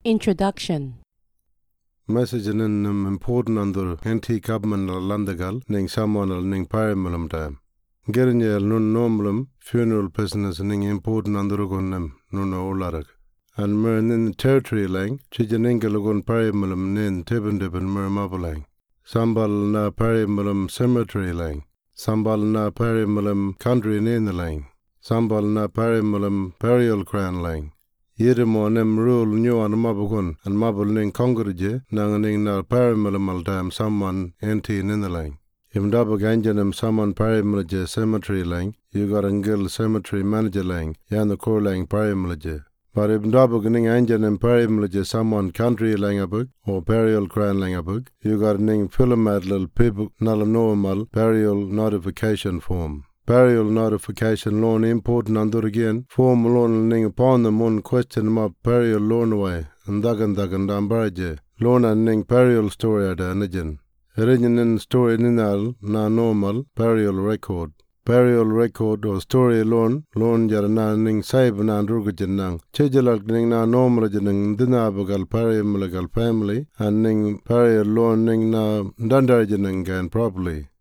Introduction. Message in important under anti-government landagal ning samanal ning parimalum time. Gerinjel nun normalum funeral business ning important under gunnem nun olarak. And mer nin territory lang chijaningalugun parimalum nin tibendibin mer mabalang. Sambal na parimalum cemetery lang. Sambal na parimalum country nin lang. Sambal na parimalum burial crown lang. Yedemo nem rule new an mabugun and mabul ning congregate nanganing na parimalum dam someone anti nindalang. Imdaba ganjanum someone parimalage cemetery lang, you got angil cemetery manager lang, yan the core lang parimalage. But imdaba ning anjanum parimalage someone country lang abug, or burial crown lang abug, you got ning philomadlil people nala normal burial notification form. Burial notification loan important under again, form loan ning upon the moon question map burial loan away, and dagan dambaraje, loan and ning burial story at anijan. Origin story ninal na normal burial record. Burial record or story loan jarana ning saib na andrugajan nang. Chejalak ning na normal janang dinabagal parimalagal family, and ning burial loan ning na dandarajanang gan properly.